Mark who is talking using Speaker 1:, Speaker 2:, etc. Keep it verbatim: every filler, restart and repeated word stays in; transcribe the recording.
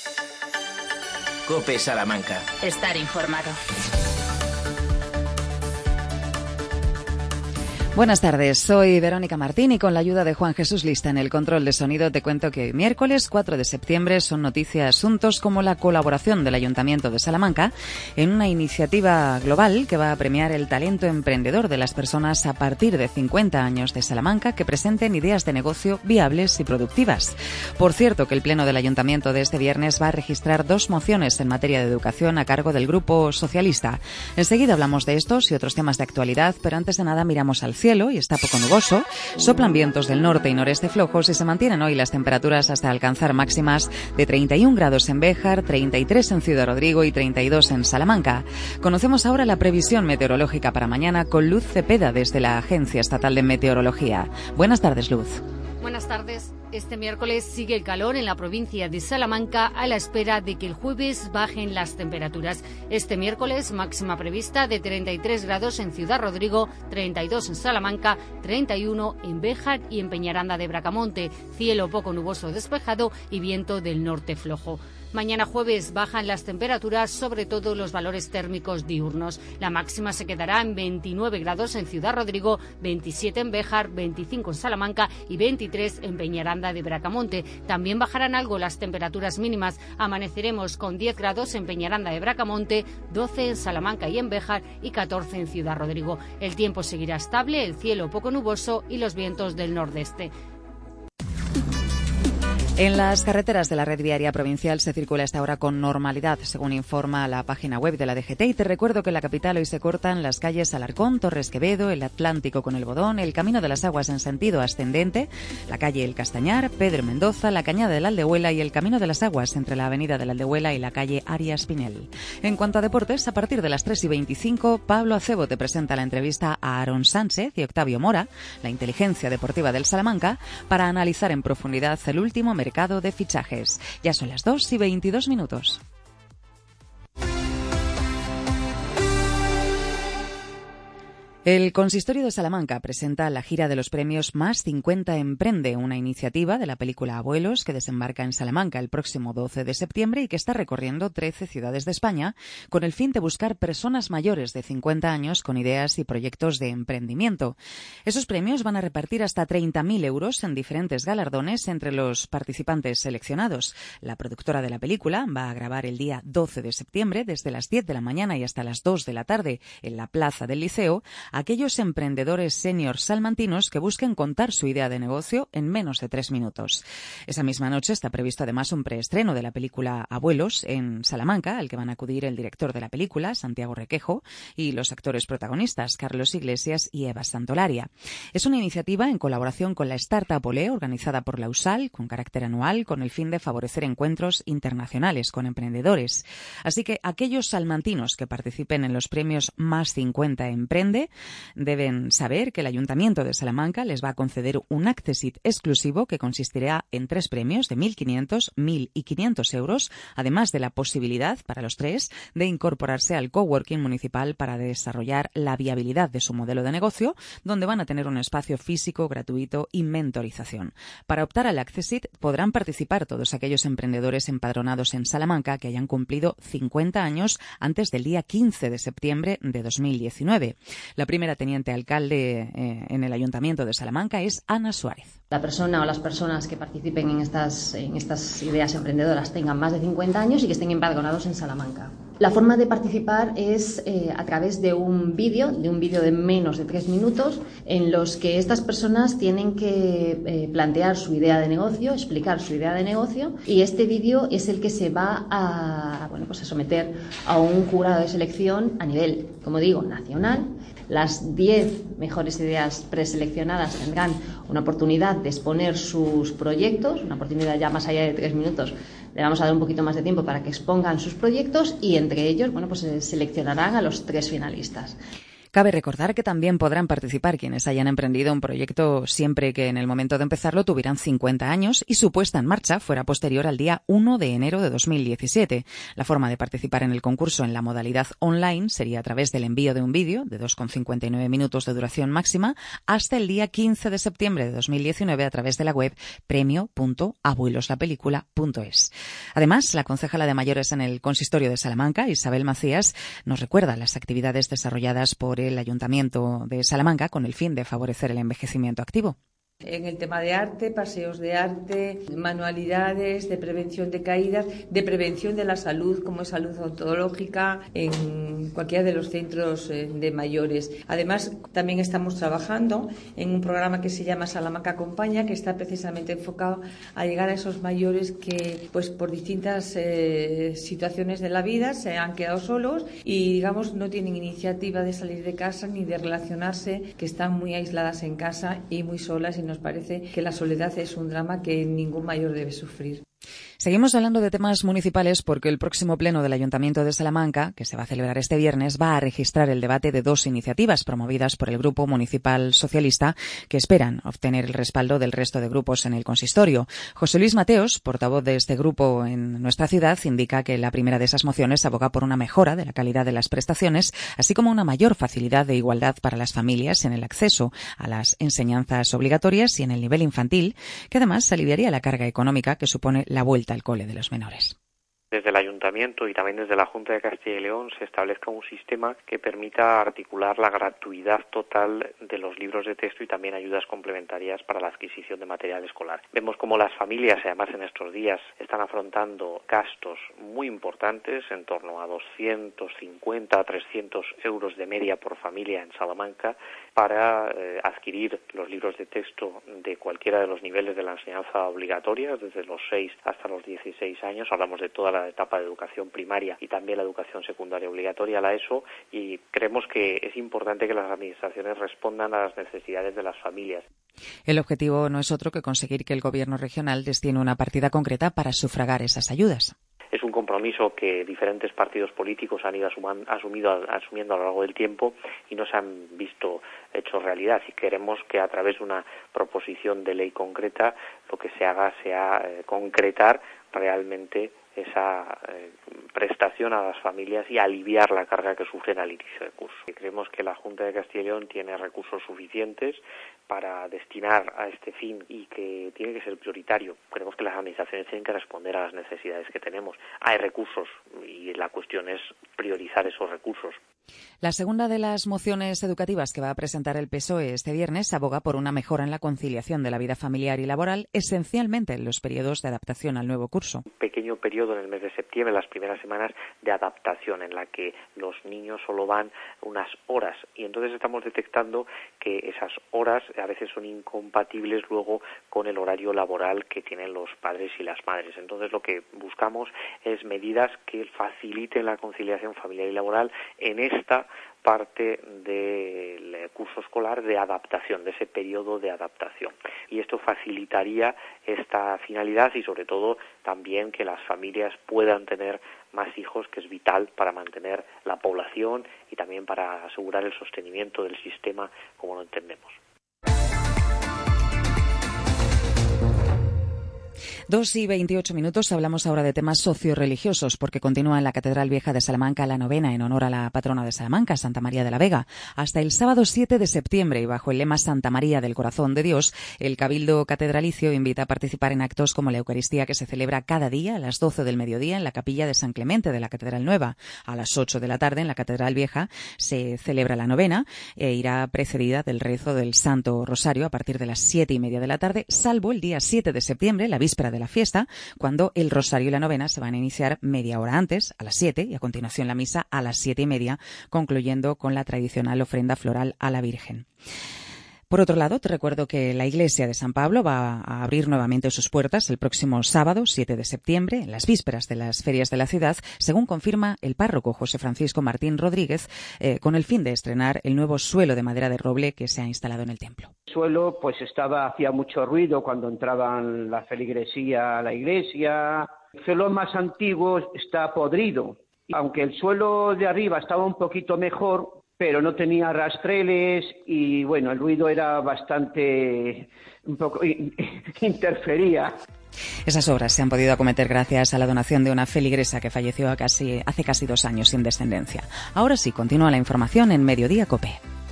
Speaker 1: COPE Salamanca.
Speaker 2: Estar informado.
Speaker 3: Buenas tardes, soy Verónica Martín y con la ayuda de Juan Jesús Lista en el control de sonido te cuento que hoy miércoles cuatro de septiembre son noticia asuntos como la colaboración del Ayuntamiento de Salamanca en una iniciativa global que va a premiar el talento emprendedor de las personas a partir de cincuenta años de Salamanca que presenten ideas de negocio viables y productivas. Por cierto, que el Pleno del Ayuntamiento de este viernes va a registrar dos mociones en materia de educación a cargo del Grupo Socialista. Enseguida hablamos de estos y otros temas de actualidad, pero antes de nada miramos al cielo y está poco nuboso, soplan vientos del norte y noreste flojos y se mantienen hoy las temperaturas hasta alcanzar máximas de treinta y un grados en Béjar, treinta y tres en Ciudad Rodrigo y treinta y dos en Salamanca. Conocemos ahora la previsión meteorológica para mañana con Luz Cepeda desde la Agencia Estatal de Meteorología. Buenas tardes, Luz.
Speaker 4: Buenas tardes. Este miércoles sigue el calor en la provincia de Salamanca a la espera de que el jueves bajen las temperaturas. Este miércoles máxima prevista de treinta y tres grados en Ciudad Rodrigo, treinta y dos en Salamanca, treinta y uno en Béjar y en Peñaranda de Bracamonte. Cielo poco nuboso despejado y viento del norte flojo. Mañana jueves bajan las temperaturas, sobre todo los valores térmicos diurnos. La máxima se quedará en veintinueve grados en Ciudad Rodrigo, veintisiete en Béjar, veinticinco en Salamanca y veintitrés en Peñaranda de Bracamonte. También bajarán algo las temperaturas mínimas. Amaneceremos con diez grados en Peñaranda de Bracamonte, doce en Salamanca y en Béjar y catorce en Ciudad Rodrigo. El tiempo seguirá estable, el cielo poco nuboso y los vientos del nordeste.
Speaker 3: En las carreteras de la red viaria provincial se circula a esta hora con normalidad, según informa la página web de la D G T. Y te recuerdo que en la capital hoy se cortan las calles Alarcón, Torres Quevedo, el Atlántico con el Bodón, el Camino de las Aguas en sentido ascendente, la calle El Castañar, Pedro Mendoza, la Cañada de la Aldehuela y el Camino de las Aguas entre la avenida de la Aldehuela y la calle Arias Pinel. En cuanto a deportes, a partir de las tres y veinticinco, Pablo Acebo te presenta la entrevista a Aaron Sánchez y Octavio Mora, la inteligencia deportiva del Salamanca, para analizar en profundidad el último mercado de fichajes. Ya son las dos y veintidós minutos. El Consistorio de Salamanca presenta la gira de los premios Más cincuenta Emprende, una iniciativa de la película Abuelos que desembarca en Salamanca el próximo doce de septiembre y que está recorriendo trece ciudades de España con el fin de buscar personas mayores de cincuenta años con ideas y proyectos de emprendimiento. Esos premios van a repartir hasta treinta mil euros en diferentes galardones entre los participantes seleccionados. La productora de la película va a grabar el día doce de septiembre desde las diez de la mañana y hasta las dos de la tarde en la Plaza del Liceo aquellos emprendedores senior salmantinos que busquen contar su idea de negocio en menos de tres minutos. Esa misma noche está previsto además un preestreno de la película Abuelos en Salamanca, al que van a acudir el director de la película, Santiago Requejo, y los actores protagonistas, Carlos Iglesias y Eva Santolaria. Es una iniciativa en colaboración con la Startup Olé, organizada por la U S A L, con carácter anual, con el fin de favorecer encuentros internacionales con emprendedores. Así que aquellos salmantinos que participen en los premios Más cincuenta Emprende deben saber que el Ayuntamiento de Salamanca les va a conceder un Accessit exclusivo que consistirá en tres premios de mil quinientos, mil y quinientos euros, además de la posibilidad para los tres de incorporarse al coworking municipal para desarrollar la viabilidad de su modelo de negocio, donde van a tener un espacio físico, gratuito y mentorización. Para optar al Accessit podrán participar todos aquellos emprendedores empadronados en Salamanca que hayan cumplido cincuenta años antes del día quince de septiembre de dos mil diecinueve. La primera teniente alcalde eh, en el Ayuntamiento de Salamanca es Ana Suárez.
Speaker 5: La persona o las personas que participen en estas, en estas ideas emprendedoras tengan más de cincuenta años y que estén empadronados en Salamanca. La forma de participar es eh, a través de un vídeo, de un vídeo de menos de tres minutos, en los que estas personas tienen que eh, plantear su idea de negocio, explicar su idea de negocio, y este vídeo es el que se va a, bueno, pues a someter a un jurado de selección a nivel, como digo, nacional. Las diez mejores ideas preseleccionadas tendrán una oportunidad de exponer sus proyectos, una oportunidad ya más allá de tres minutos. Le vamos a dar un poquito más de tiempo para que expongan sus proyectos y entre ellos, bueno, pues se seleccionarán a los tres finalistas.
Speaker 3: Cabe recordar que también podrán participar quienes hayan emprendido un proyecto siempre que en el momento de empezarlo tuvieran cincuenta años y su puesta en marcha fuera posterior al día uno de enero de dos mil diecisiete. La forma de participar en el concurso en la modalidad online sería a través del envío de un vídeo de dos con cincuenta y nueve minutos de duración máxima hasta el día quince de septiembre de dos mil diecinueve a través de la web premio punto abueloslapelícula punto es. Además, la concejala de mayores en el Consistorio de Salamanca, Isabel Macías, nos recuerda las actividades desarrolladas por el Ayuntamiento de Salamanca con el fin de favorecer el envejecimiento activo.
Speaker 1: En el tema de arte, paseos de arte, manualidades, de prevención de caídas, de prevención de la salud, como es salud odontológica, en cualquiera de los centros de mayores. Además, también estamos trabajando en un programa que se llama Salamanca Acompaña, que está precisamente enfocado a llegar a esos mayores que, pues, por distintas eh, situaciones de la vida se han quedado solos y, digamos, no tienen iniciativa de salir de casa ni de relacionarse, que están muy aisladas en casa y muy solas, y nos parece que la soledad es un drama que ningún mayor debe sufrir.
Speaker 3: Seguimos hablando de temas municipales porque el próximo pleno del Ayuntamiento de Salamanca, que se va a celebrar este viernes, va a registrar el debate de dos iniciativas promovidas por el Grupo Municipal Socialista que esperan obtener el respaldo del resto de grupos en el consistorio. José Luis Mateos, portavoz de este grupo en nuestra ciudad, indica que la primera de esas mociones aboga por una mejora de la calidad de las prestaciones, así como una mayor facilidad de igualdad para las familias en el acceso a las enseñanzas obligatorias y en el nivel infantil, que además aliviaría la carga económica que supone la vuelta al cole de los menores.
Speaker 2: Desde el Ayuntamiento y también desde la Junta de Castilla y León se establezca un sistema que permita articular la gratuidad total de los libros de texto y también ayudas complementarias para la adquisición de material escolar. Vemos cómo las familias, además en estos días, están afrontando gastos muy importantes, en torno a doscientos cincuenta a trescientos euros de media por familia en Salamanca, para eh, adquirir los libros de texto de cualquiera de los niveles de la enseñanza obligatoria, desde los seis hasta los dieciséis años. Hablamos de toda la etapa de educación primaria y también la educación secundaria obligatoria, la ESO, y creemos que es importante que las administraciones respondan a las necesidades de las familias.
Speaker 3: El objetivo no es otro que conseguir que el Gobierno regional destine una partida concreta para sufragar esas ayudas.
Speaker 2: Es un compromiso que diferentes partidos políticos han ido asuman, asumido, asumiendo a lo largo del tiempo y no se han visto hechos realidad. Y queremos que a través de una proposición de ley concreta lo que se haga sea eh, concretar realmente esa eh, prestación a las familias y aliviar la carga que sufren al inicio del curso. Y creemos que la Junta de Castilla y León tiene recursos suficientes para destinar a este fin y que tiene que ser prioritario. Creemos que las administraciones tienen que responder a las necesidades que tenemos. Hay recursos y la cuestión es priorizar esos recursos.
Speaker 3: La segunda de las mociones educativas que va a presentar el P S O E este viernes aboga por una mejora en la conciliación de la vida familiar y laboral, esencialmente en los periodos de adaptación al nuevo curso.
Speaker 2: Un pequeño periodo en el mes de septiembre, las primeras semanas de adaptación, en la que los niños solo van unas horas, y entonces estamos detectando que esas horas a veces son incompatibles luego con el horario laboral que tienen los padres y las madres. Entonces lo que buscamos es medidas que faciliten la conciliación familiar y laboral en esta parte del curso escolar de adaptación, de ese periodo de adaptación. Y esto facilitaría esta finalidad y sobre todo también que las familias puedan tener más hijos, que es vital para mantener la población y también para asegurar el sostenimiento del sistema como lo entendemos.
Speaker 3: Dos y veintiocho minutos, hablamos ahora de temas socio-religiosos, porque continúa en la Catedral Vieja de Salamanca la novena en honor a la patrona de Salamanca, Santa María de la Vega. Hasta el sábado siete de septiembre, y bajo el lema Santa María del Corazón de Dios, el Cabildo Catedralicio invita a participar en actos como la Eucaristía, que se celebra cada día a las doce del mediodía en la capilla de San Clemente de la Catedral Nueva. A las ocho de la tarde en la Catedral Vieja se celebra la novena e irá precedida del rezo del Santo Rosario a partir de las siete y media de la tarde, salvo el día siete de septiembre, la víspera de la fiesta, cuando el rosario y la novena se van a iniciar media hora antes, a las siete, y a continuación la misa a las siete y media, concluyendo con la tradicional ofrenda floral a la Virgen. Por otro lado, te recuerdo que la iglesia de San Pablo va a abrir nuevamente sus puertas el próximo sábado, siete de septiembre, en las vísperas de las ferias de la ciudad, según confirma el párroco José Francisco Martín Rodríguez, eh, con el fin de estrenar el nuevo suelo de madera de roble que se ha instalado en el templo.
Speaker 6: El suelo pues estaba, hacía mucho ruido cuando entraban la feligresía a la iglesia. El suelo más antiguo está podrido. Aunque el suelo de arriba estaba un poquito mejor, pero no tenía rastreles y bueno, el ruido era bastante, un poco interfería.
Speaker 3: Esas obras se han podido acometer gracias a la donación de una feligresa que falleció a casi, hace casi dos años sin descendencia. Ahora sí, continúa la información en Mediodía COPE.